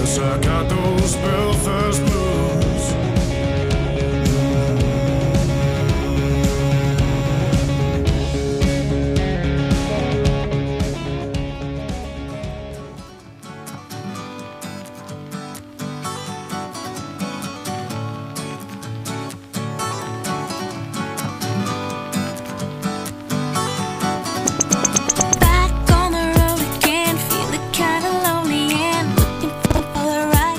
I got those Belfast blues. Back on the road again, feeling kinda lonely and looking for the right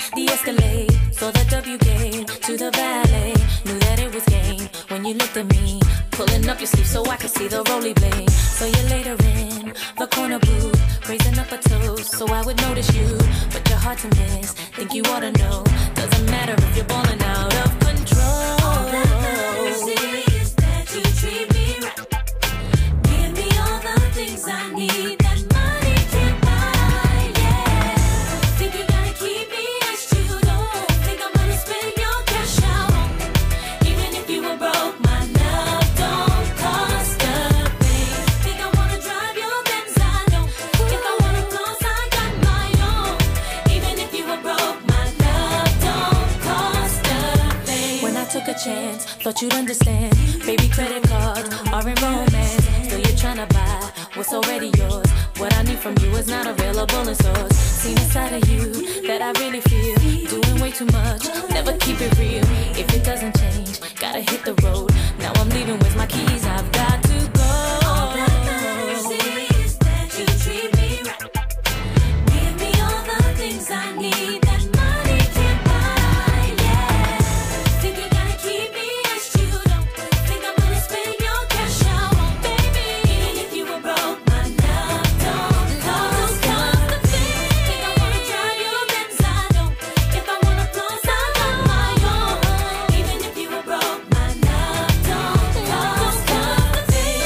de-escalate. Saw the W game to the valet. Knew that it was game when you looked at me. Pulling up your sleeve so I could see the roly blade. So you later in the corner booth, raising up a toast so I would notice you. But you're hard to miss, think you ought to know. Doesn't matter if you're balling out of control. All that matters is that you treat me right. Give me all the things I need that money can't buy, yeah. Think you gotta keep me as you don't think I'm gonna spend your cash out on me. Even if you were broke, my love don't cost a thing. Think I wanna drive your Benz, I know. If I wanna floss, I got my own. Even if you were broke, my love don't cost a thing. When I took a chance, thought you'd understand. Baby, credit cards are in romance. Still you're trying to buy what's already yours. What I need from you is not available in stores. Seen a side of you that I really feel. Doing way too much, never keep it real. If it doesn't change, gotta hit the road. Now I'm leaving with my keys, I've got to go. All that matters is that you treat me right. Give me all the things I need that money can't buy, yeah. Think you gotta keep me as you don't think I'm gonna spend your cash out on, baby. Even if you were broke, my love don't cost a thing. Think I wanna drive your Benz, I don't. If I wanna floss, I got my own. Even if you were broke, my love don't cost a thing.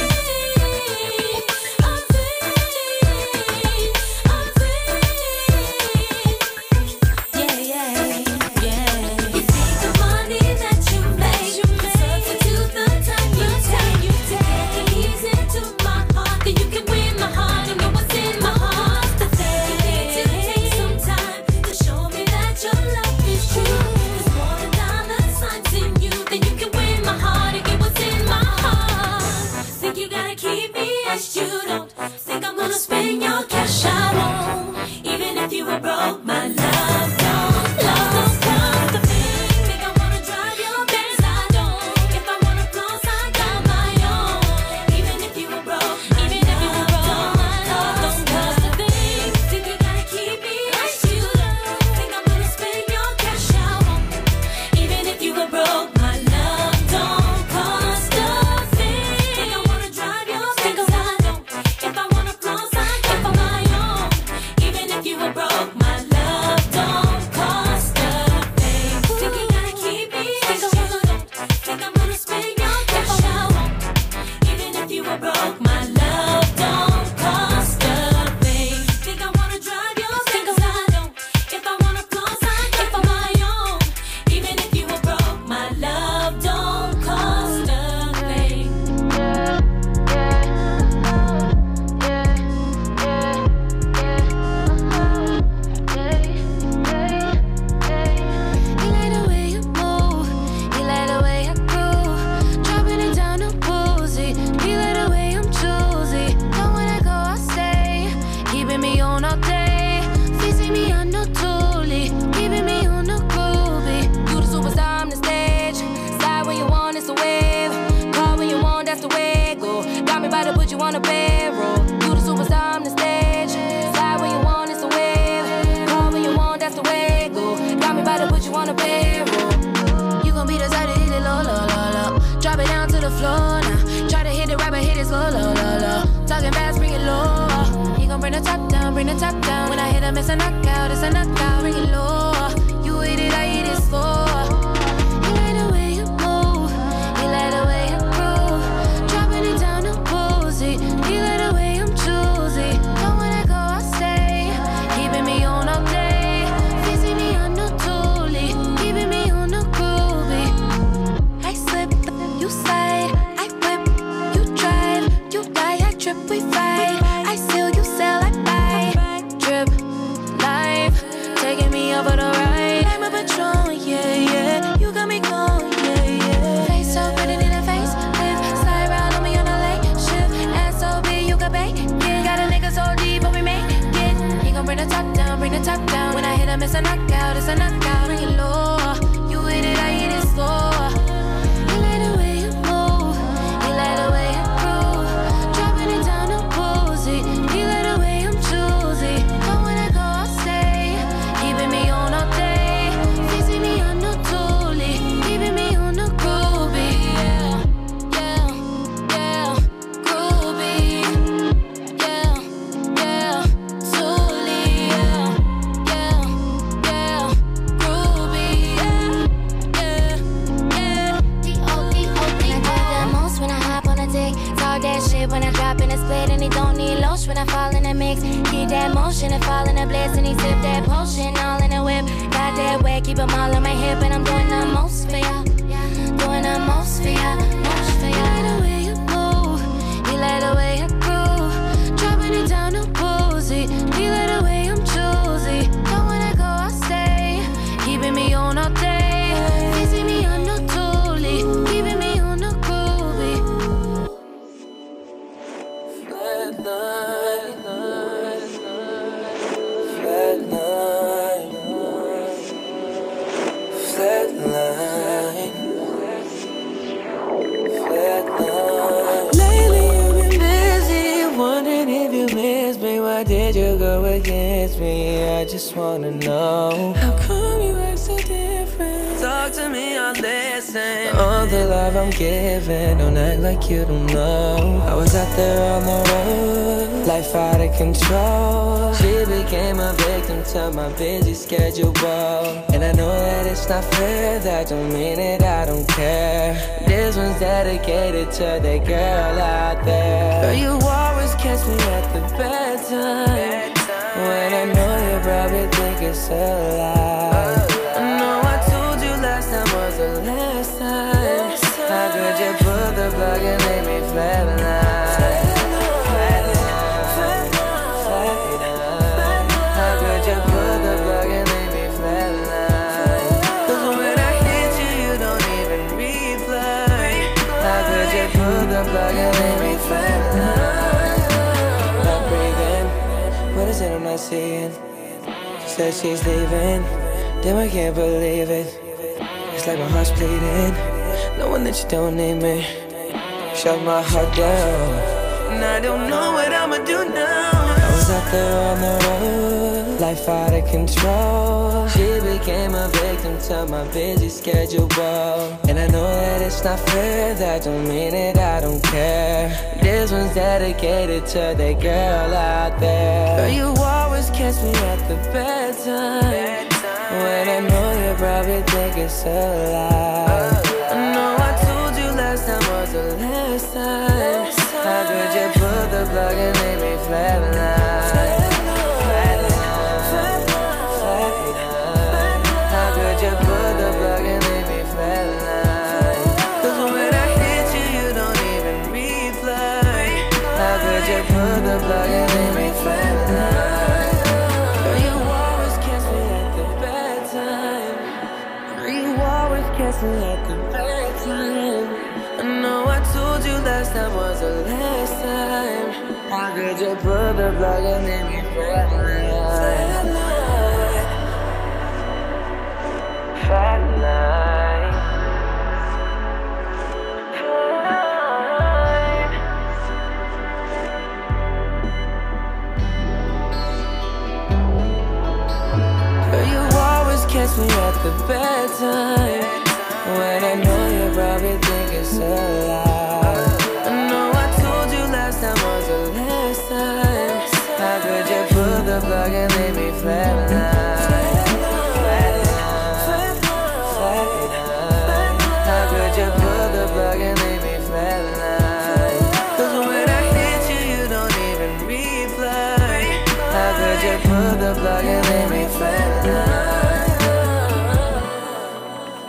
Yeah, yeah, yeah. You think the money that you make can substitute the time you take. Get the keys into my heart, then you can win my heart and know what's in my heart. The thing you need to take some time to show me that your love is true. There's more than dollar signs in you, then you can win my heart and get what's in my heart. Think you gotta keep me as you don't think I'm gonna spend your cash I won't. Even if you were broke, my love don't cost a thing. Think I wanna drive your Benz, I don't. If I wanna floss, I got my own. Even if you were broke, my love don't cost a thing. Think you gotta keep me as you don't think I'm gonna spend your cash I won't. Even if you were broke, my love don't cost a thing. Think I wanna drive your Benz, I don't. If I wanna floss, I got my own. Even if you were broke, my love don't cost a thing. Think you gotta keep me as you don't think I'm gonna spend your cash I won't. Even if you were broke, my love don't cost a thing. Think I wanna drive your Benz, I don't. If I wanna floss, I got my own. Even if you were broke, my love don't cost a thing. You like the way you move, you like the way I groove, dropping it down to boozy. You like the way I'm choosy. Don't wanna go, I stay, keeping me on all day. Facing me on no toolie, keeping me on no groovy. You the superstar, I'm the stage. Slide when you want, it's a wave. Call when you want, that's the way it go. Got me by to put you on a barrel. You the superstar, I'm the stage. Slide when you want, it's a wave. Call when you want, that's the way it go. Got me by to put you on a barrel. You gon' be the type to hit it low, low, low, low. Drop it down to the floor now. Try to hit it right, but hit it slow, low, low, low. Talking fast, bring it low. He gon' bring the top down, bring the top down. When I hit him, it's a knockout, it's a knockout. Bring it low. You hit it, I hit it slow. You like the way you move, you like the way you groove, dropping it down to boozy. You like the way I'm choosy. Don't wanna go, I stay, keeping me on all day. Facing me on no toolie, keeping me on no groovy. I slip, you slide, I whip, you drive, you lie, I trip, we fight. I steal, you sell, I buy. Drip, life, taking me over the ride. I'm a patron, yeah, yeah. You got me going, yeah, yeah. Face so pretty in the face, live, slide round on me on a late shift. Ass so big, you can bake, yeah. Got a nigga so deep, but we make it. He gon' bring the top down, bring the top down. When I hit him, it's a knockout, it's a knockout. Bring it low, you hit it, I hit it slow. You like the way you move, you like the way I groove, dropping it down to boozy. You like the way I'm choosy. Don't wanna go, I stay, keeping me on all day. all that shit when I drop in a split. And he don't need lotion when I fall in the mix. Keep that motion and fall in the bliss. And he sip that potion all in the whip. Got that wet, keep them all on my hip. And I'm doing the most for ya. Doing the most for ya. Most for ya. You like the way you move. You like the way I groove. Dropping it down to boozy. You like the way I'm choosy. But when I go, I stay. Keeping me on all day. Facing me on no totally. Keeping me on no groovy. Lately you've been busy, wondering if you miss me. Why did you go against me? I just wanna know, how come you act so different? Talk to me, I'll listen. All the love I'm giving, don't act like you don't know. I was out there on the road, life out of control. She became a victim to my busy schedule, and I know that it's not fair. That don't mean it, I don't care. This one's dedicated to the girl out there. Girl, you always catch me at the bad time, when I know you probably think it's a lie. I know I told you last time was the last time. How could you pull the plug and make me flatline? How could you pull the plug and make me flatline? 'Cause when I hit you, you don't even reply. How could you pull the plug and make me flatline? Not breathing, what is it I'm not seeing? She said she's leaving, damn I can't believe it. It's like my heart's bleeding, knowing that you don't need me. Shut my heart down, and I don't know what I'ma do now. I was out there on the road, life out of control. She became a victim to my busy schedule, and I know that it's not fair. That don't mean it, I don't care. This one's dedicated to the girl out there. Girl, you always catch me at the bad time, when I know you probably think it's a lie. I know I told you last time was the last time. How could you pull the plug and make me flatline? How could you pull the plug and make me flatline? 'Cause when I hit you, you don't even reply. How could you pull the plug and make me flatline? Girl, you always catch me at the bad time. Girl, you always catch me at the bad time. I know I told you last time was the last time. How could you pull the plug and make me flatline? Flatline. Girl, you always catch me at the bad time, when I know you probably think it's a lie. I know I told you last time was the last time. How could you pull the plug and make me flatline? How could you pull the plug and make me flatline? 'Cause when I hit you, you don't even reply. How could you pull the plug and make me flatline?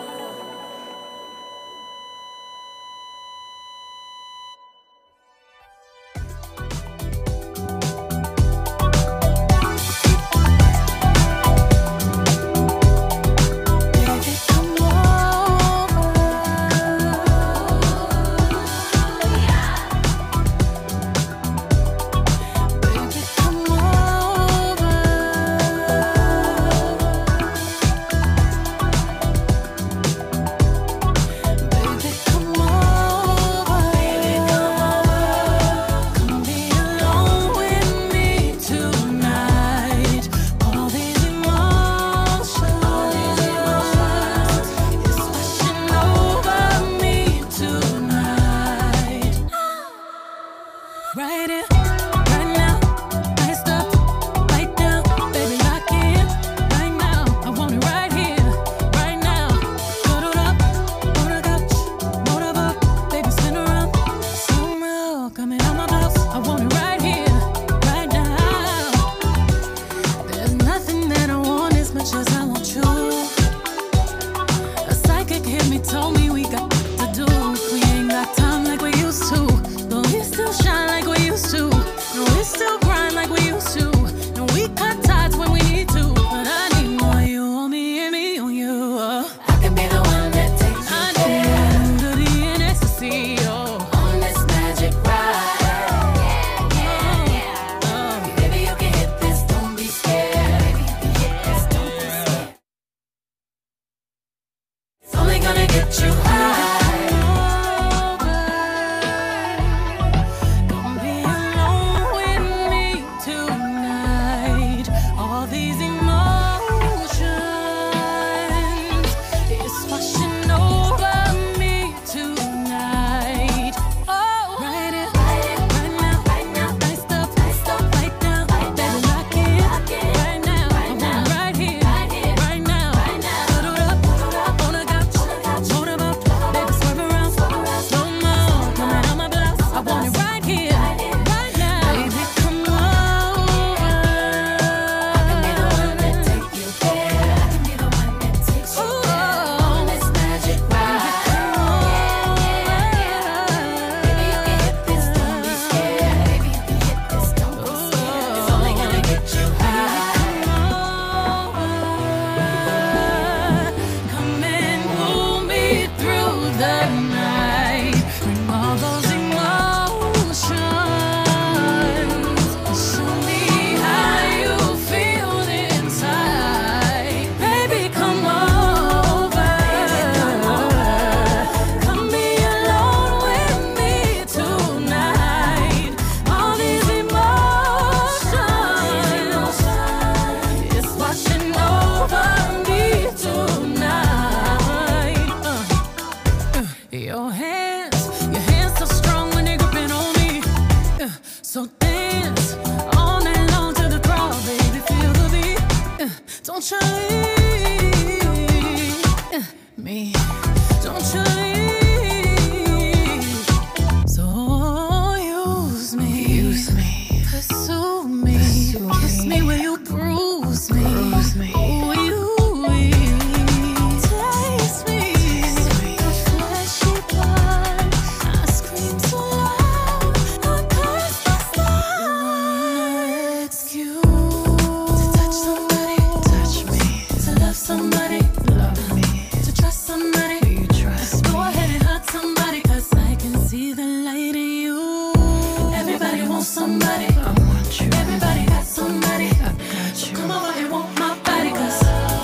somebody. I want you. Everybody got somebody. I got you. Come over and want my body, 'cause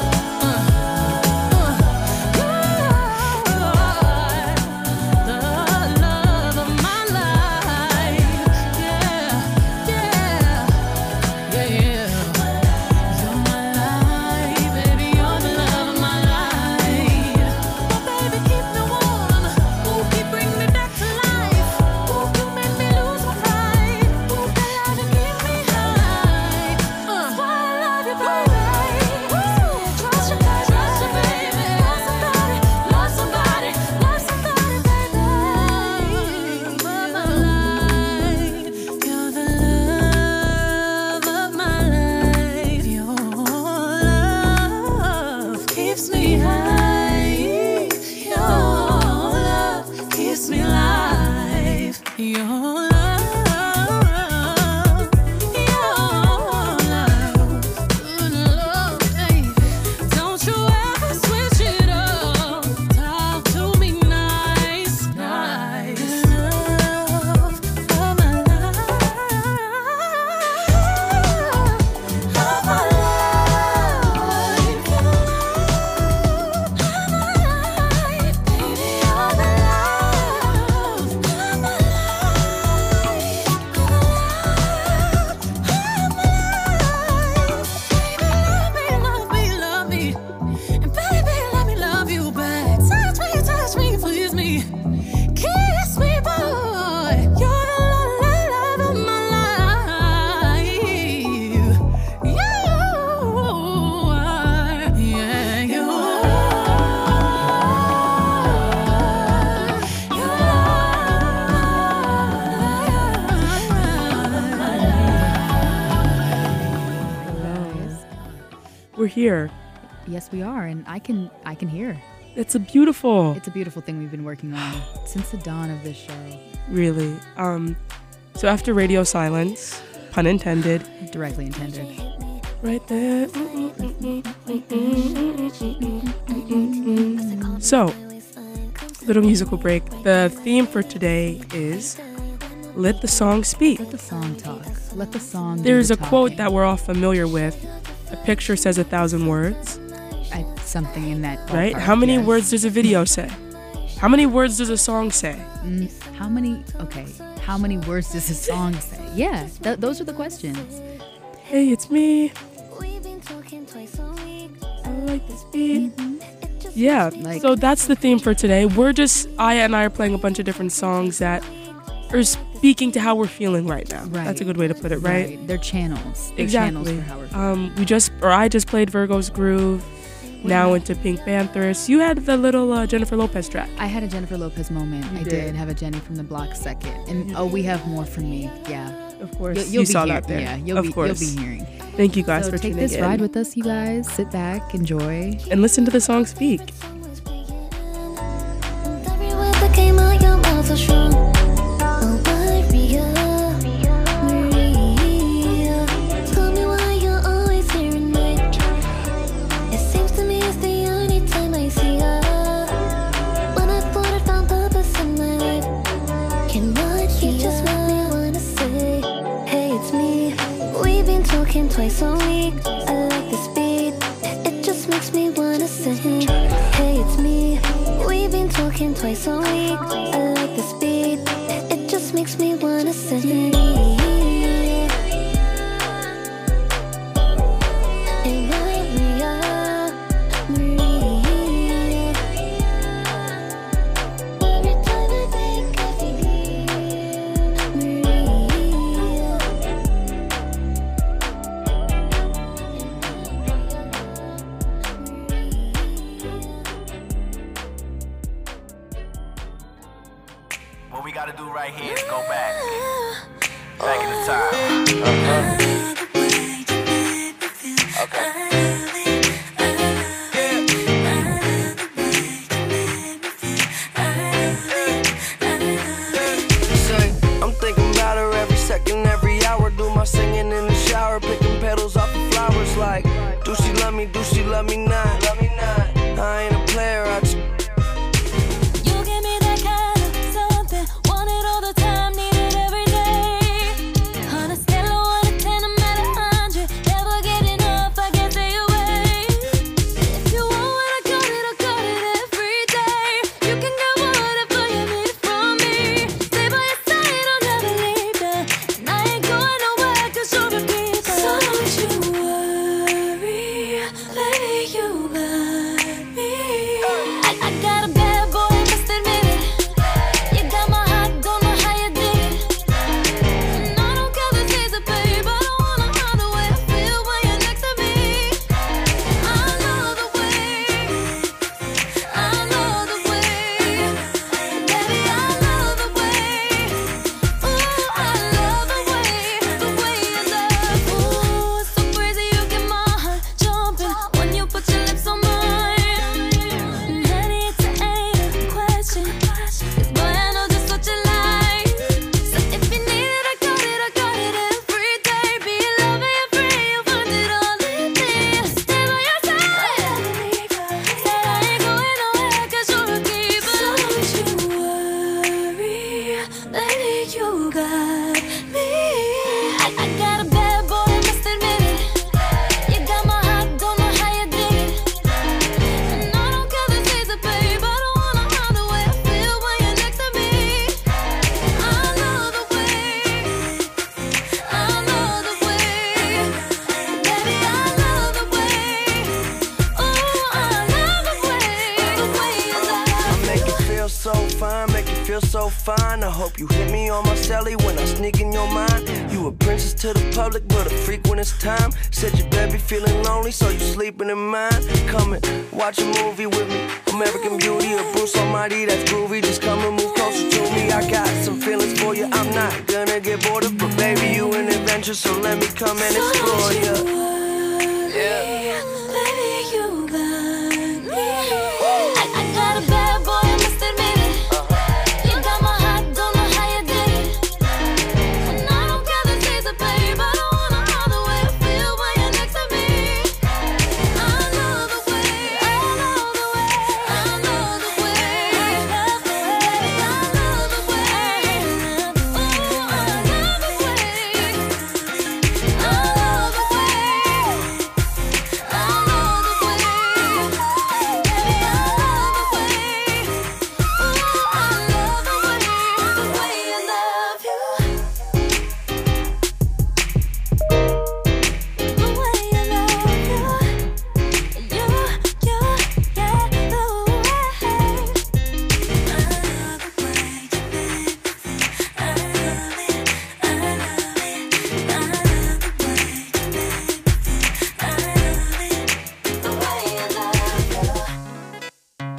We're here. Yes, we are, and I can hear. It's a beautiful thing we've been working on since the dawn of this show. Really. So after radio silence, pun intended. Directly intended. Right there. So, little musical break. The theme for today is Let the Song Speak. Let the song talk. Let the song There's do a the quote talking. that we're all familiar with. A picture says 1,000 words. Something in that ballpark, right? How many yes. words does a video say? How many words does a song say? How many words does a song say? Yeah, those are the questions. Hey, it's me. I like this beat. Yeah, so that's the theme for today. Aya and I are playing a bunch of different songs that are speaking to how we're feeling right now. Right. That's a good way to put it, right? They're channels. They're Exactly. channels for how we're feeling. I just played Virgo's Groove. Now into Pink Panthers. You had the little Jennifer Lopez track. I had a Jennifer Lopez moment. I did have a Jenny from the Block second. And we have more from me. Yeah. Of course. You'll you be saw hear- that there. Yeah, of course. You'll be hearing. Thank you guys So for take tuning in. this ride with us, you guys. Sit back, enjoy. And listen to the song speak. Every word that came out your mouth was wrong. Oh, Maria, Maria, tell me why you're always here at night. It seems to me it's the only time I see her. When I thought I found purpose in my life, cannot you just make me wanna say, hey, it's me. We've been talking twice a week. I like the speed. It just makes me wanna say, hey, it's me. We've been talking twice a week. I like the speed. It just makes me wanna say, hey, Maria, Maria. Every time I think of you, Maria. What we gotta do right here is go back in the time. I'm thinking about her every second, every hour. Do my singing in the shower, picking petals off the flowers. Like, do she love me? Do she love me not? I ain't a player. I just You give me that kind of something, want it all the time, need it every day. you got me. I got a bad boy, I must admit it. You got my heart, don't know how you did it. And I don't care the season, babe. I don't wanna hide the way I feel when you're next to me. I love the way, I love the way, baby, I love the way. Oh, I love the way you love. I make you feel so fine, make you feel so fine. I hope you hit me on my celly when I sneak in your mind. You a princess to the public, but a freak when it's time. Said your baby feeling lonely, so you sleeping in mine. Come and watch a movie with me. American Beauty or Bruce Almighty, that's groovy. Just come and move closer to me. I got some feelings for you, I'm not gonna get bored of. But baby, you an adventure, so let me come and explore you. Yeah. Baby, you got me. I got a bad boy, I must admit it. You got my heart, don't know how you did it. And I don't care the season, babe. I don't wanna hide the way I feel when you're next to me. I love the way, I love the way, I love the way, baby, I love the way. Oh, I love the way, I love the way, I love the way, baby, I love the way. Oh, I love the way I love you. The way I love you. You, yeah, the way. I love the way you make me feel. I love it, I love it, I love the way you make me feel. I love it, the way I love you.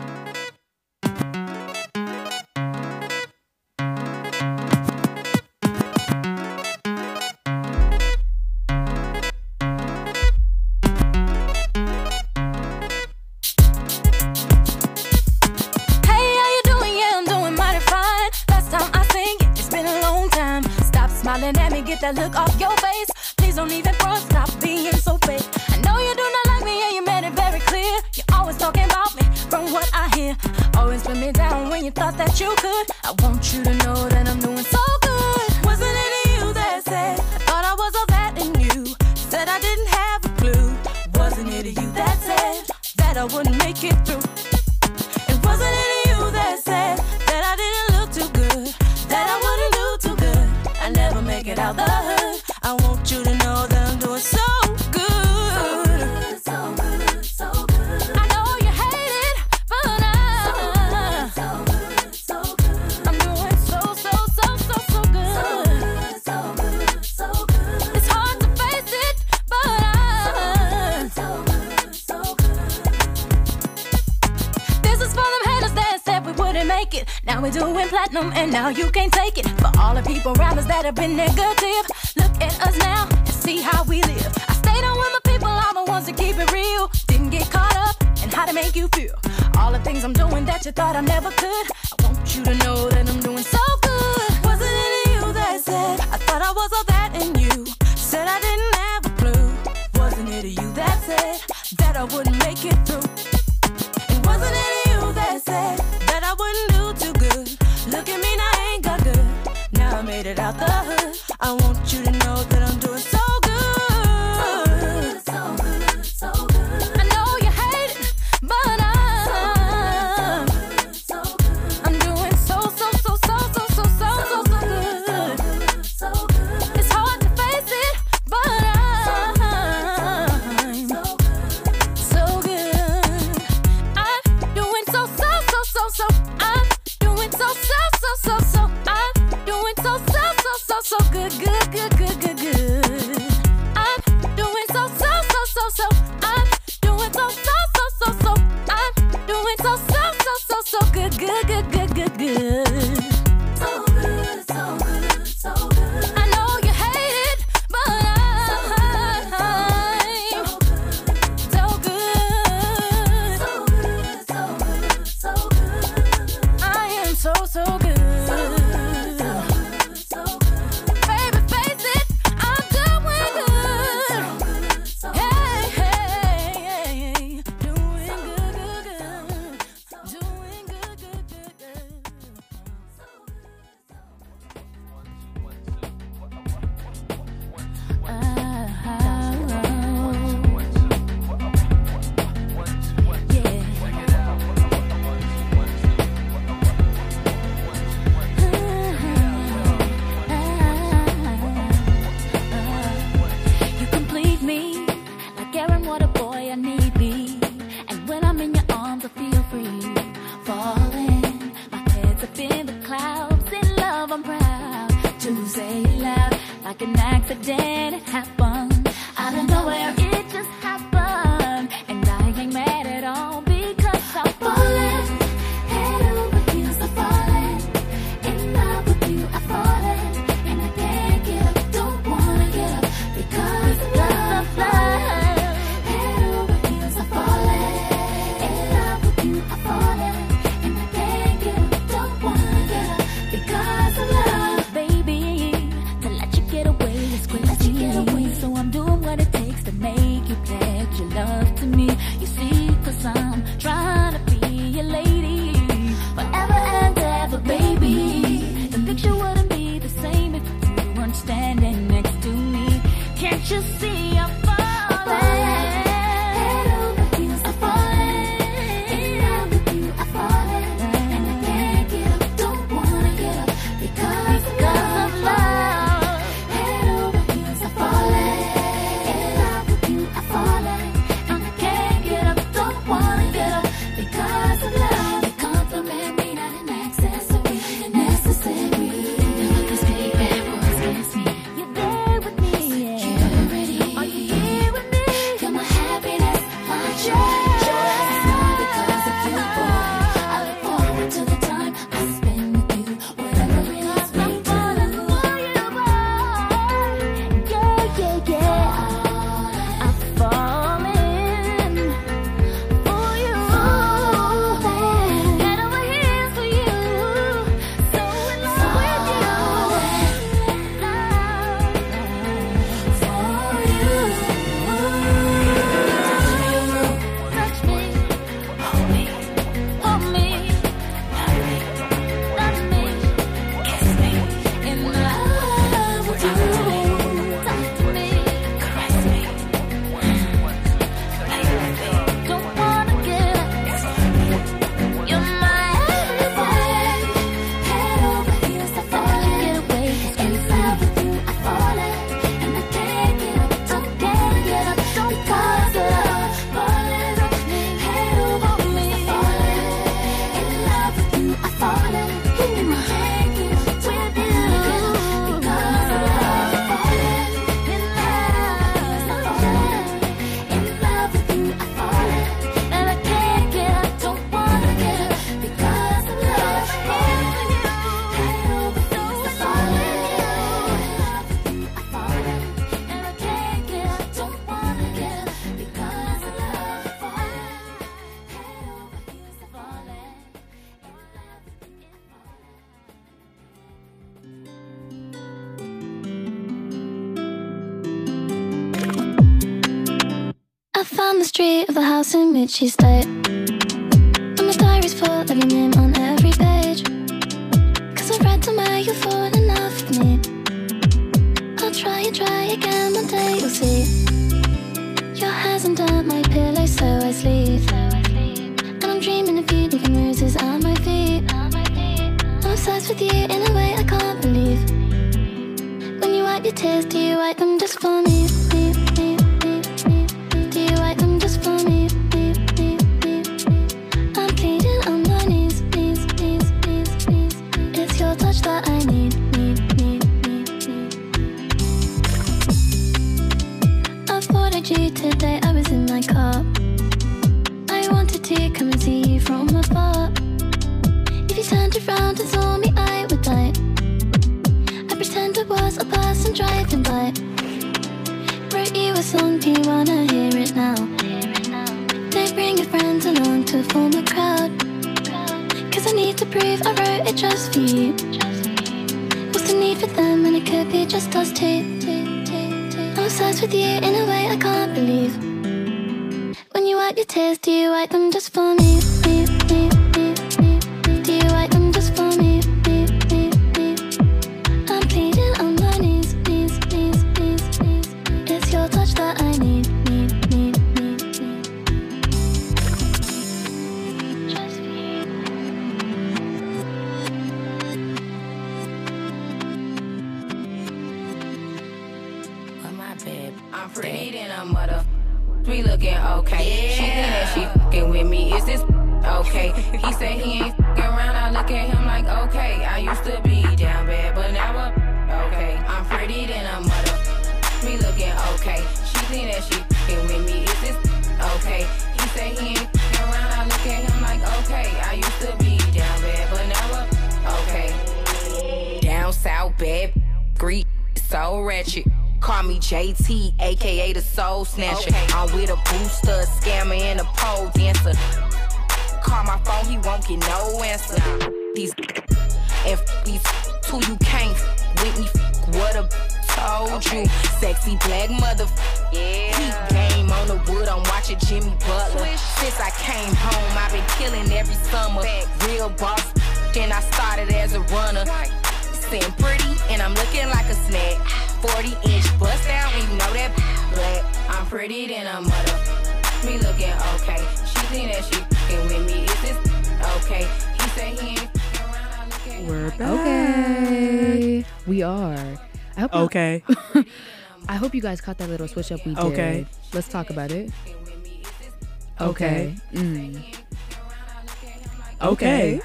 Hey, how you doing? Yeah, I'm doing mighty fine. Last time I sing it, it's been a long time. Stop smiling at me, get that look off your face. Please don't even front, stop being so fake. I know you do not like me and you made it very clear. You're always talking about me from what I hear. Always put me down when you thought that you could. I want you to know that I'm doing so good. Wasn't it you that said, I thought I was all that in you? Said I didn't have a clue. Wasn't it you that said that I wouldn't make it through? It wasn't it you that said that I didn't look too good, that I wouldn't do too good. I never make it out the hood. I want you to know that I'm doing so good. So good, so good. I know you hate it, but I'm doing so good. So good. It's hard to face it, but this is for them haters that said we wouldn't make it. Now we're doing platinum and now you can't take it. For all the people around us that have been negative, look at us now and see how we live. I stayed on with my people, all the ones that keep it real. Didn't get caught up in how to make you feel. All the things I'm doing that you thought I never could. I want you to know that I'm doing so good. Wasn't it you that said I thought I was all that in you? Said I didn't have a clue. Wasn't it you that said that I wouldn't make it through? And wasn't it you that said that I wouldn't do too good? Look at me now, I ain't got good. Now I made it out the hood. I want you to know that I'm doing so good. So good, so good. I know you hate it, but I'm doing so good. It's hard to face it, but I'm so good. I'm doing so. I'm doing so. I'm doing so good. I'm doing so. I'm doing so. I'm doing so good. So good. I know you hate it, but I'm so good. I am so good. Baby, face it, say it loud, like an accident happened. Out of nowhere, it just happened. And I ain't mad at all because I'm falling. Head over heels, I'm falling. In love with you, I'm falling. And I can't get up, don't wanna get up because of love. Head over heels, I'm falling. In love with you, I'm falling. And I can't get up, don't wanna get up because of love. Baby, to let you get away is crazy. So I'm doing what it takes to make you pledge your love to me. You see, 'cause I'm trying to be your lady forever and ever, baby. The picture wouldn't be the same if you weren't standing next to me. Can't you see I'm falling? Head over heels, I'm falling. In love with you, I'm falling. And I can't get up, don't wanna get up because of love. Head over heels, I'm falling. In love with you, I'm falling. And I can't get up, don't wanna get up because of love. You compliment me, not an accessory, necessary. Cause baby, boys against me. You're there with me, yeah. Security. Are you here with me? You're my happiness, my joy. It's not because of you, boy. I look forward to the time I spend with you. Whatever it is we do. I'm falling for you. Head over heels for you. So in love with you. Touch me, hold me, love me, kiss me, in love with you. Talk to me, caress me, don't wanna get up. You're my everything. Head over heels, I'm falling. Get away, in love with you, I'm falling. And I can't get up, don't wanna get up because of love. Falling on me, head over me, falling. In love with you, I'm falling. And I can't get up with you because of love. Falling in love with you, I'm falling. And I can't get up, don't wanna get up because of love. Head over heels, I'm falling. In love with you, I'm falling. And I can't get up, don't wanna get up because of love. Falling. Head over heels, I'm falling. I found the street of the house in which she stayed. And my diary's full of your name on every page. 'Cause I've read somewhere you fall in love with me. I'll try and try again, one day you'll see. Your hair's under my pillow so I sleep. And I'm dreaming of you leaving roses at my feet. I'm obsessed with you in a way I can't believe. When you wipe your tears, do you wipe them just for me? Do you wipe them just for me? I'm pleading on my knees, knees, knees, knees, knees. It's your touch that I need, need, need, need, need. I thought I'd you today, I was in my car. I wanted to come and see you from afar. If you turned around and saw me, I would die. I pretend I was a person driving by. Wrote you a song, do you wanna hear it now? They bring your friends along to form a crowd. 'Cause I need to prove I wrote it just for you. What's the need for them when it could be just us two? I'm obsessed with you in a way I can't believe. When you wipe your tears, do you wipe them just for me? Do you wipe them just for me? I'm pleading on my knees, knees, knees, knees, knees. It's your touch that I need, need, need, need, need. Just for you. With my babe, I'm pretty than a mother. We looking okay. She think that she fucking with me. Is this okay? He say he ain't fucking around. I look at him like okay. I used to be down bad, but now I'm okay. pretty than a mother. Me looking okay. She think that she f***ing with me. Is this okay? He say he ain't f***ing around. I look at him like, okay. I used to be down bad, but never okay. Down south bad, Greek, so ratchet. Call me JT, aka the Soul Snatcher. Okay. I'm with a booster, a scammer, and a pole dancer. Call my phone, he won't get no answer. These and these two, you can't with me. What a told you, sexy black mother. Yeah, he game on the wood. I'm watching Jimmy Butler. Since I came home, I've been killing every summer. Real boss, and I started as a runner. Sitting pretty, and I'm looking like a snack. 40-inch bust down, and you know that black. I'm pretty than a mother. Me looking okay. She think that she f***ing with me. Is this okay? He say he ain't f***ing around. I look at We're back. Okay. We are. I hope Okay. I hope you guys caught that little switch up we did. Okay. Let's talk about it. Okay. Okay.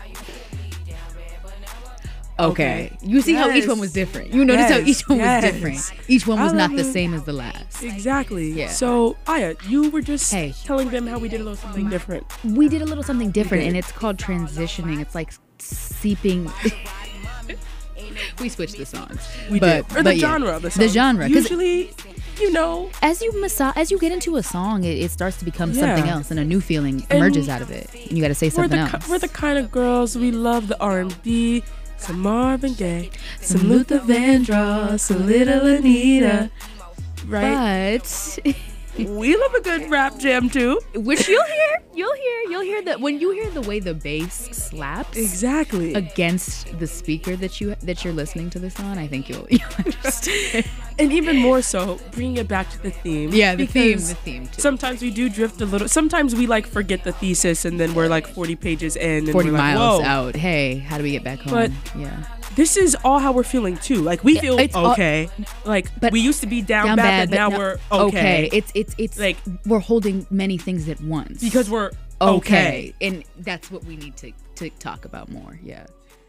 Okay. You see how each one was different. You notice how each one was different. Each one was not the same as the last. Exactly. Yeah. So, Aya, you were just telling them how we did a little something different. We did a little something different, and it's called transitioning. It's like seeping. We switched the songs. We did. Or the genre of the song. The genre. Usually, you know. As you get into a song, it starts to become something else, and a new feeling emerges out of it. And you got to say something else. We're the kind of girls, we love the R&B, some Marvin Gaye, some Luther Vandross, some Little Anita. Right? But we love a good rap jam too. Which you'll hear that when you hear the way the bass slaps exactly against the speaker that you're listening to this on, I think you'll understand. And even more so, bring it back to the theme. Yeah, the theme too. Sometimes we do drift a little. Sometimes we like forget the thesis, and then we're like 40 pages in, and 40 we're like, miles whoa. out. Hey, how do we get back home? But yeah. This is all how we're feeling too. Like we feel okay. But we used to be down bad, but now we're okay. It's like we're holding many things at once because we're okay, and that's what we need to talk about more. Yeah.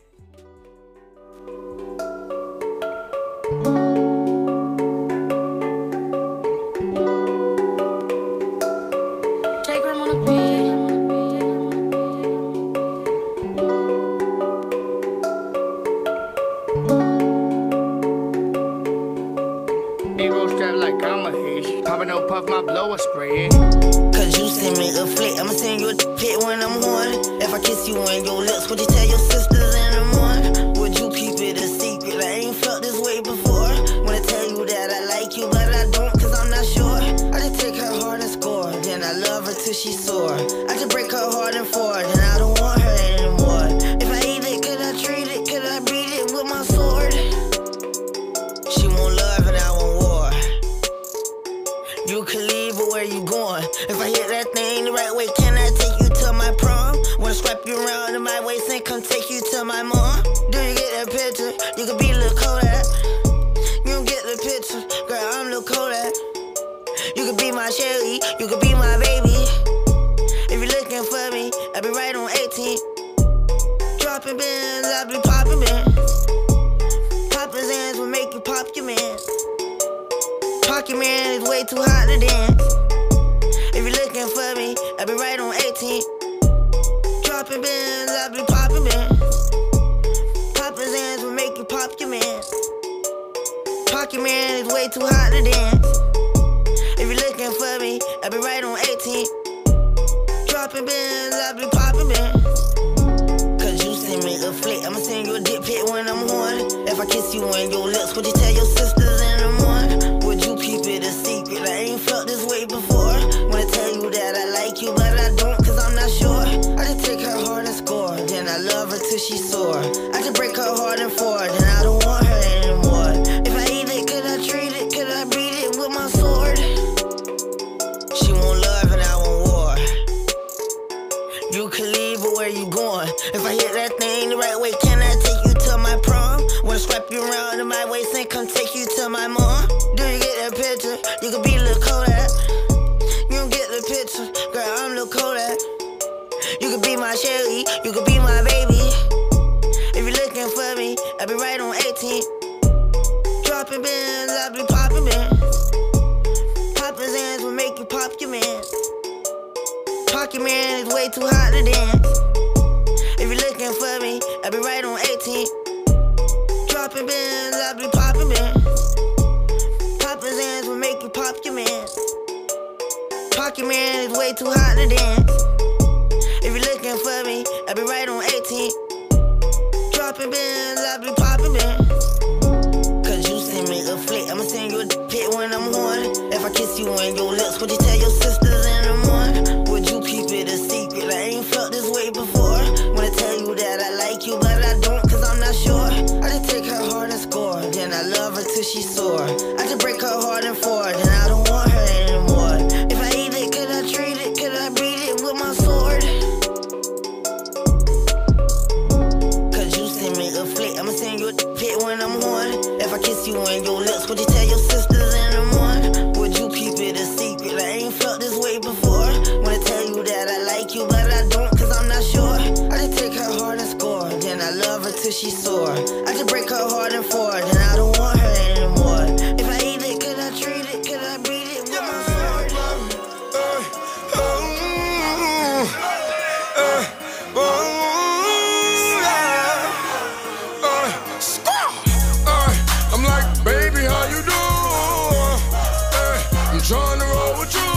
Puff my blower spray. Cause you send me a flick, I'ma send you a pit when I'm horny. If I kiss you on your lips, would you tell your sisters in the morning? Would you keep it a secret? I ain't felt this way before. Wanna tell you that I like you, but I don't, cause I'm not sure. I just take her heart and score, then I love her till she's sore. I just break her heart and forward, and I don't want her anymore. If I eat it, could I treat it? Could I beat it with my sword? She won't love and I won't war. You can leave, but where you going? If I hit that thing the right way, can I take you to my prom? Wanna scrap you around in my waist and come take you to my mom? Do you get that picture? You could be Lil Kodak. You don't get the picture, girl, I'm Lil Kodak. You could be my Shelly, you could be my baby. If you're looking for me, I'll be right on 18. Dropping bins, I'll be popping bins. Popping Zans will make you pop your mans. Pocket man is way too hot to dance. If you're looking for me, I'll be right on 18. Dropping bins, I'll be popping bins. Poppin' Zans will make you pop your mans. Pocket man is way too hot to dance. If you're looking for me, I'll be right on 18. Dropping bins, I'll be popping bins. Cause you send me a flick, I'ma send you a dick pic when I'm horny. If I kiss you on your lips, would you tell your sisters in the morning? Would you keep it a secret? I ain't felt this way before. Wanna tell you that I like you, but I don't, cause I'm not sure. I just take her heart and score, then I love her till she's sore. I just break her heart and forward, and I don't want her anymore. If I eat it, could I treat it? Could I beat it with my sword? She won't love and I won't war. You can leave, but where you going? If I hit that thing the right way, can I take you to my prom? Wanna scrap you around in my waist and come take you to my mom? Do you get that picture? You could be Lil Kodak. You don't get the picture, girl, I'm Lil Kodak. You could be my Shelly, you could be my baby. If you're looking for me, I'll be right on 18. Dropping bins, Park your man, it's way too hot to dance. If you're looking for me, I'll be right on 18. Dropping bins, I'll be popping bins. Popping Zans will make you pop your man. Park your man, it's way too hot to dance. If you're looking for me, I'll be right on 18. Dropping bins, I'll be popping bins. Cause you send me a flick, I'ma send you a pic when I'm horny. If I kiss you on your lips, would you tell your sisters in the morning? Would you keep it a secret? I ain't felt this way before. Wanna tell you that I like you, but I don't, cause I'm not sure. I just take her heart and score, then I love her till she's sore. I just break her heart and four, then I don't want her anymore. If I eat it, could I treat it? Could I beat it with my sword? Cause you send me a flick, I'ma send you a pic when I'm horny. If I kiss you on your lips, would you tell your sisters in the morning? Would you keep it a secret? I ain't felt this way before. Wanna tell you that I like you, but I don't, cause I'm not sure. I just take her heart and score, then I love her till she's sore. I just break her heart and four, then I don't want her anymore. If I eat it, could I treat it? Could I beat it with my sword? I'm like, baby, how you do? I'm trying to roll with you.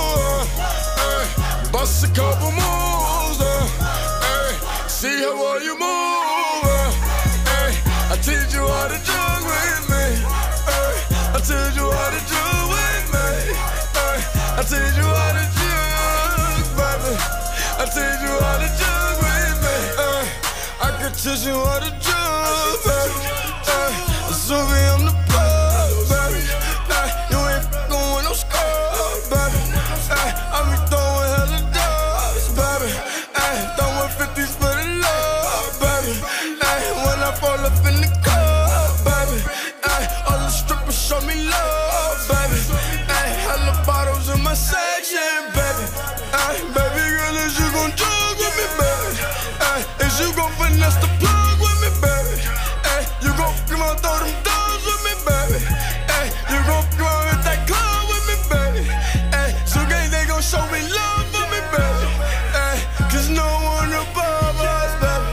Bust a couple moves. See how well you move. I teach you how to jug with me. I teach you how to jug with me. I teach you how to jug, baby. I teach you how to jug with me. I can teach you how to jug, baby. So be on the plug, baby. You ain't f***ing with no scrub, baby. I be throwing hella dubs, baby. Throwing 50s for the love, baby. When I fall up in the club, baby. All the strippers show me love, baby. Hella bottles in my section, baby. Baby girl, is you gon' jug with me, baby? Is you gon' finesse the plug with me, baby? You gon' throw them doors with me, baby? You gon' hit that club with me, baby? So they gon' show me love with me, baby? Cause no one above us, baby.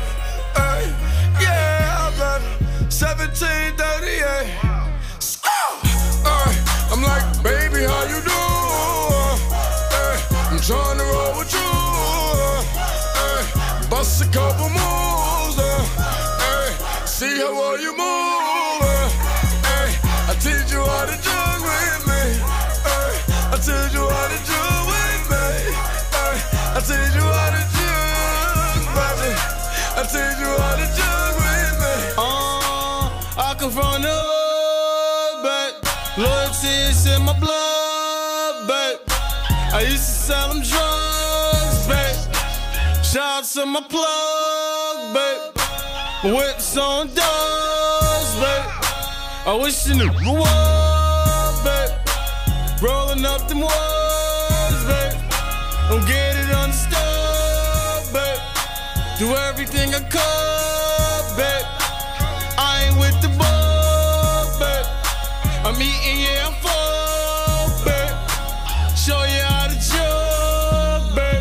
Yeah, baby. 1738. I'm like, baby, how you do? I'm trying to roll with you. Bust a couple moves. See how well you move. I teach you how to jug with me. I teach you how to jug with me. I teach you how to jug, baby. I teach you how to jug with me. I come from the hood, but loyalty is in my blood, babe. I used to sell them drugs, babe. Shout out to my plug, babe. Whips on doors, babe. I wish you knew the world, babe. Rolling up them walls, babe. Don't get it understood, babe. Do everything I could, babe. I ain't with the ball, babe. I'm eating, yeah, I'm full, babe. Show you how to jug, babe.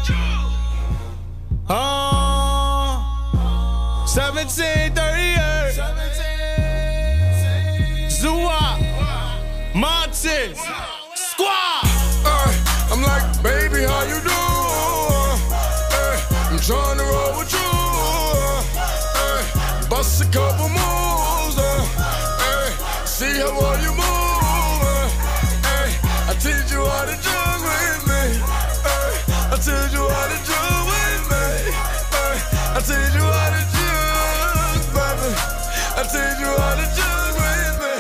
1738. Zua, Martins, Squad. I'm like, baby, how you do? I'm trying to roll with you. Bust a couple moves. See how well you move. I teach you how to jug with me. I teach you how to jug with me. I teach you how to jug, baby. I teach you how to jug with me.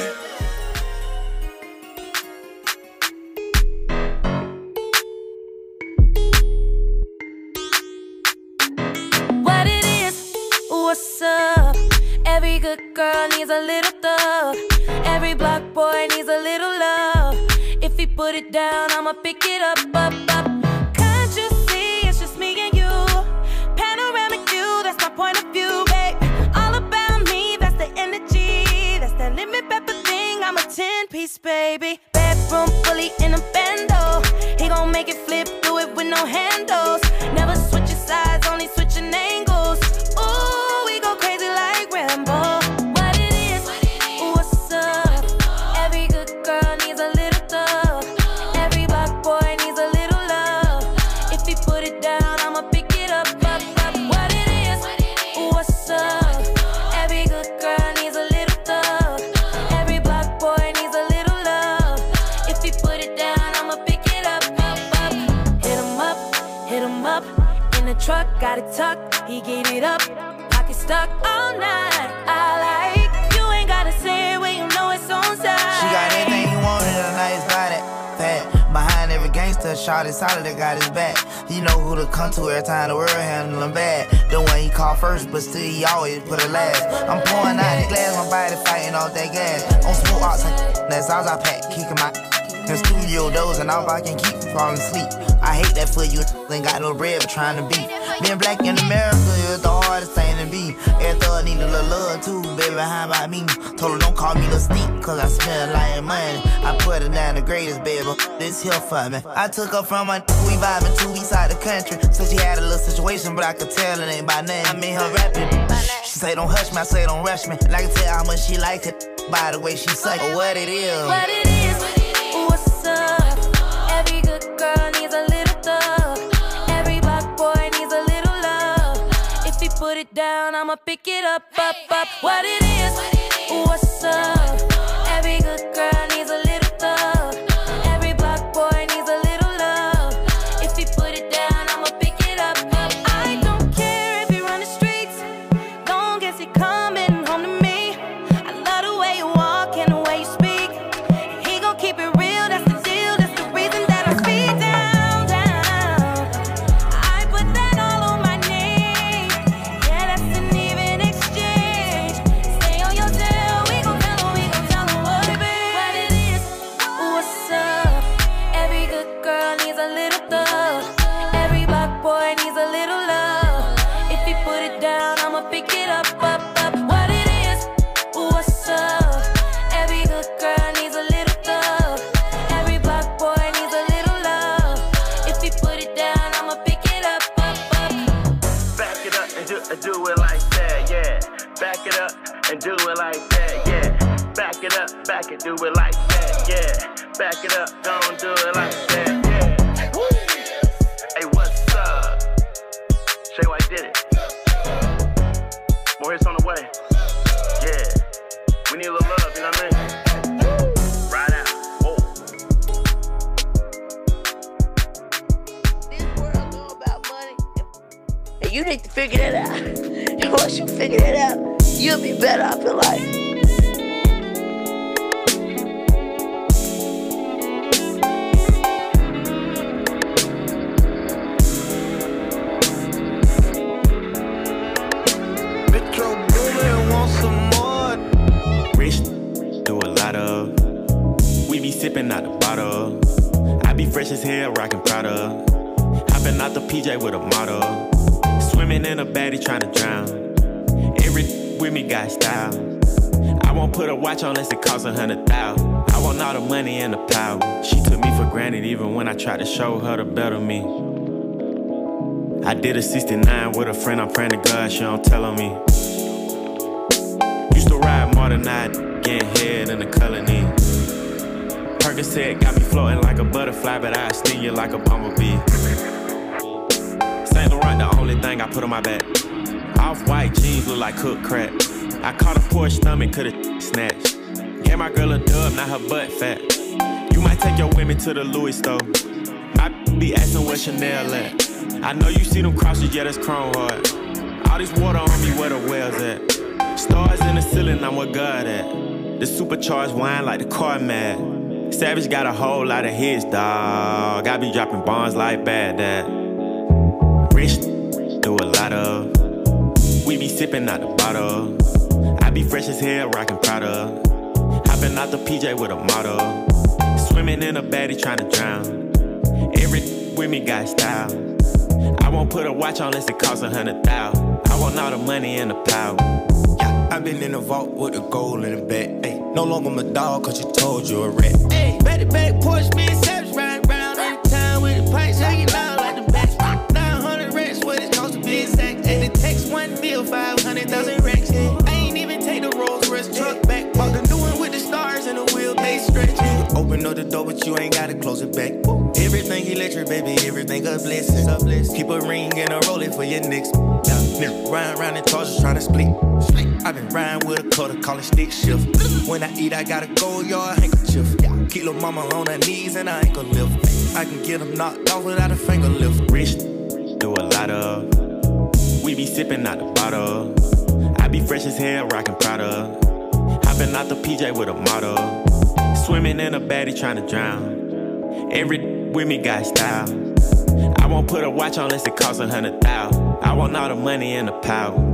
What it is, what's up? Every good girl needs a little thug. Every block boy needs a little love. If he put it down, I'ma pick it up, up, up. Can't you see it's just me and you? Panoramic view, that's my point of view, babe. All about me, that's the energy. That's that lemon pepper thing, I'm a 10-piece, baby. Bedroom fully in a bando. He gon' make it flip, do it whip with no handles. Never switching sides, only switching angles. Ooh, we go crazy like Rambo. What it is, what's up? Every good girl needs a little thug. Every black boy needs a little love. If he put it down, I'ma pick it up, up, up. What it is, what's up? Every good girl needs a little thug. Every black boy needs a little love. If he put it down, I'ma pick it up, up, up. Hit him up, in the truck, got it tucked. He gave it up, pocket stuck all night. I like, you ain't gotta say it when you know it's on side. She got everything you want in a nice body, fat. Behind every gangster, shot is solid, that got his back. He know who to come to every time the world handle him bad. The one he called first, but still he always put it last. I'm pouring out the glass, my body fighting off that gas. On smoke ox, that's all I pack, kicking my in studio dozing off, I can keep from falling asleep. I hate that for you, ain't got no bread, but trying to be. Being black in America is the hardest thing to be. Every thug need a little love too, baby, how about me? Told her don't call me the sneak, cause I smell like money. I put her down the greatest, baby, this here for me. I took her from my we vibing 2 weeks out the country. So she had a little situation, but I could tell it ain't by name. I made her rapping. She say don't hush me, I say don't rush me. And I can tell how much she like it by the way she suck it. What it is. What it is, what's up? Every good girl needs a little thug. Every black boy needs a little love. If he put it down, I'ma pick it up, up, up. What it is, what's up? Every good girl needs a little thug. Every black boy needs a little love. If he put it down, I'ma pick it up, up. I don't care if you run the streets, long as you coming home to me. I love the way you walk and the way you speak. He gon' keep it real, that's the deal. That's the reason that I speak down, down. I put that all on my name. Yeah, that's an even exchange. Stay on your tail, we gon' tell her what it is. What's up? Every good girl needs a little thug. Every black boy needs a little love. If he put it down, I'ma pick it up, up, up. What it is, what's up? Every good girl needs a little thug. Every black boy needs a little love. If he put it down, I'ma pick it up, up, up. Back it up and do it like that, yeah. Back it up and do it like that, yeah. Back it up, back it, do it like that, yeah. Back it up, don't do it like that, yeah. Woo. Hey, what's up? Shay White did it. More hits on the way. Yeah. We need a little love, you know what I mean? Ride out. Oh. This world know about money. And you need to figure that out. And once you figure that out, you'll be better off in life. Metro Boomin want some more. Rich, do a lot of. We be sipping out the bottle. I be fresh as hell, rockin' Prada. Hopping out the PJ with a model. Swimming in a baddie trying to drown. Every with me got style. I won't put a watch on unless it costs 100,000. I want all the money and the power. She took me for granted even when I tried to show her the better me. I did a 69 with a friend, I'm praying to God she don't tell on me. Used to ride more than I getting head in the colony. Percocet got me floating like a butterfly, but I sting you like a bumblebee. Saint Laurent the only thing I put on my back. Off-white jeans look like cooked crack. I caught a poor stomach, could've snatched. Gave my girl a dub, now her butt fat. You might take your women to the Louis store. I be asking where Chanel at. I know you see them crosses, yeah, that's chrome hard. All this water on me, where the wells at. Stars in the ceiling, I'm where God at. The supercharged wine like the car mad. Savage got a whole lot of hits, dawg. I be dropping bombs like bad dad. Rich, do a lot of. We be sipping out the bottle. I be fresh as hell, rockin' Prada. Hopping out the PJ with a model. Swimming in a baddie trying to drown. Every with me got style. I won't put a watch on unless it costs 100,000. I want all the money and the power. Yeah, I been in the vault with the gold in the back. Ay, no longer my dog, cause you told you a rat. Hey, back to back, Porsche, being savage, riding around in town with the pipes hanging out like. stretch. You can open up the door, but you ain't gotta close it back. Everything electric, baby, everything a blessing. Keep a ring and a roll it for your next. Riding around in Tarsus trying to split. I've been riding with a cutter, call it stick shift. When I eat, I gotta go yard handkerchief. Keep lil' mama on her knees and I ain't gon' lift. I can get them knocked off without a finger lift. Rich, do a lot of. We be sipping out the bottle. I be fresh as hell, rockin' Prada. Hopping out the PJ with a model. Swimming in a baddie trying to drown. Every with me got style. I won't put a watch on unless it costs 100,000. I want all the money and the power.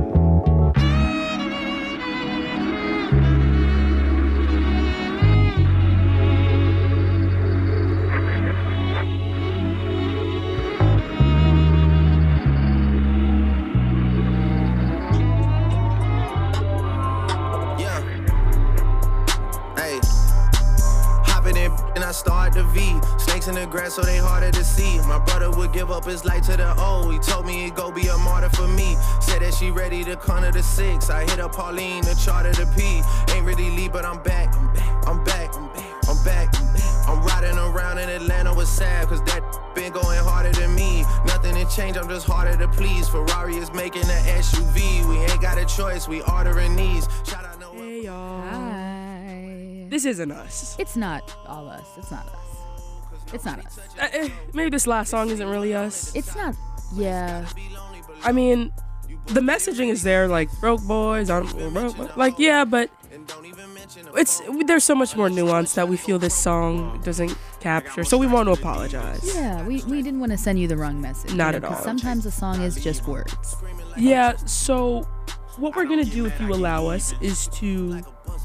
I start the V. Snakes in the grass, so they harder to see. My brother would give up his life to the O. He told me he'd go be a martyr for me. Said that she ready to corner the 6. I hit up Pauline to charter the P. Ain't really leave, but I'm back. I'm back. I'm riding around in Atlanta with Sav, cause that been going harder than me. Nothing to change, I'm just harder to please. Ferrari is making an SUV. We ain't got a choice, we ordering these. Shout out no. Hey y'all. Hi. This isn't us. It's not all us. It's not us. It's not us. Maybe this last song isn't really us. It's not. Yeah. I mean, the messaging is there, like broke boys, like yeah, but there's so much more nuance that we feel this song doesn't capture. So we want to apologize. Yeah, we didn't want to send you the wrong message. Not at all. Sometimes a song is just words. Yeah. So what we're gonna do, if you allow us, is to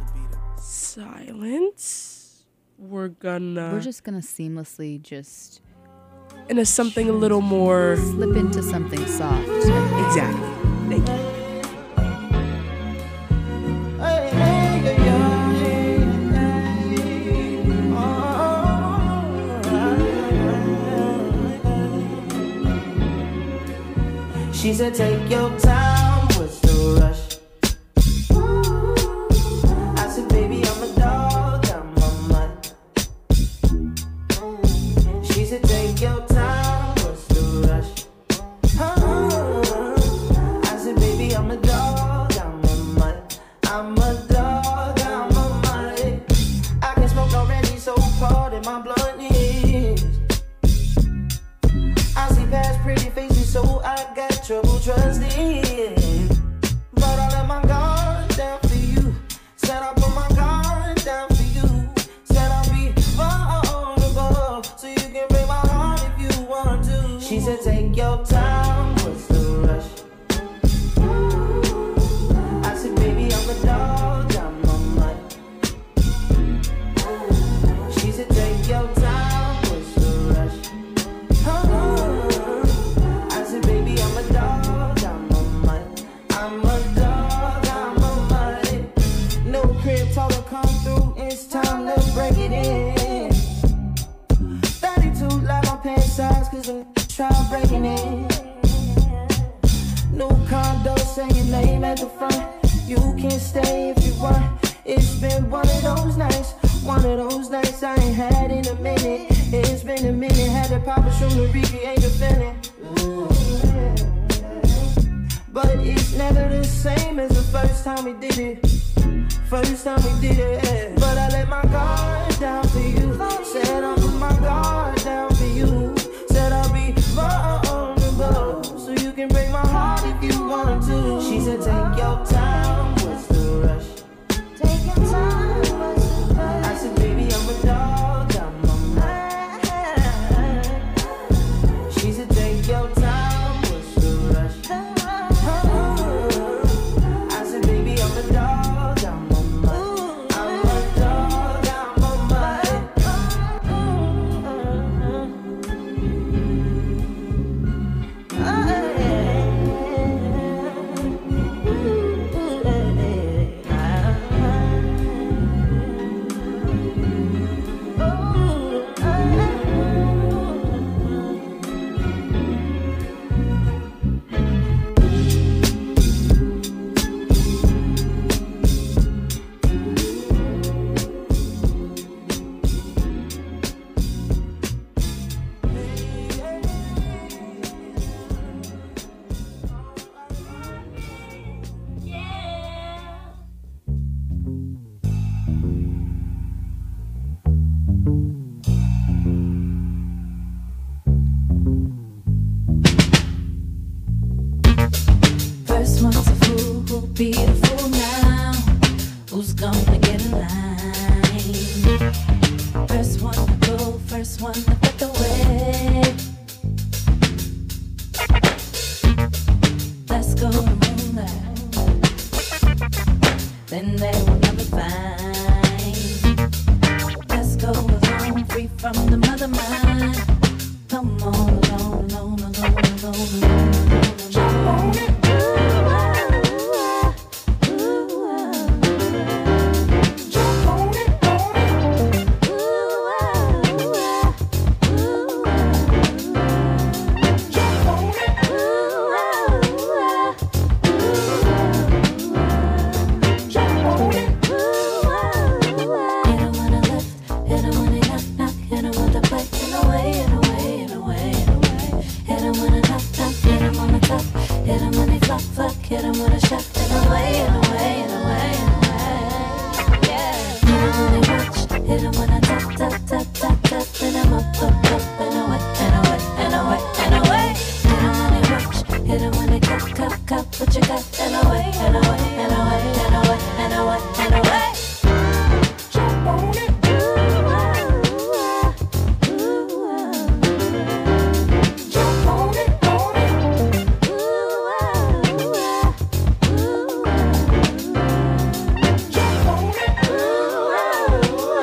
silence. We're just gonna seamlessly just into something a little more, slip into something soft. Exactly. Thank you. She said, take your time, what's the rush? I said, baby, I'm a dog, I'm a mutt. She said, take your time, what's the rush? I said, baby, I'm a dog, I'm a mutt. I'm a dog, I'm a mutt. I can smoke already, so hard in my blunt is. I see past pretty faces, so I got trouble trusting. But I let my guard down for you. Said I put my guard down for you. Said I'll be vulnerable, so you can break my heart if you want to. She said, take your time, what's the rush? I said, baby, I'm a dog, I'm a mutt. She said, take your time, what's the rush? I said, baby, I'm a dog, I'm a mutt. I'm a dog, I'm a mutt. No crib taller come through, it's time to break it in. 32 like my pants size, cause I'm trying breaking it. New condo, say your name at the front. You can stay if you want. It's been one of those nights I ain't had in a minute. It's been a minute, had to pop a shroom to recreate the feeling. But it's never the same as the first time we did it. But I let my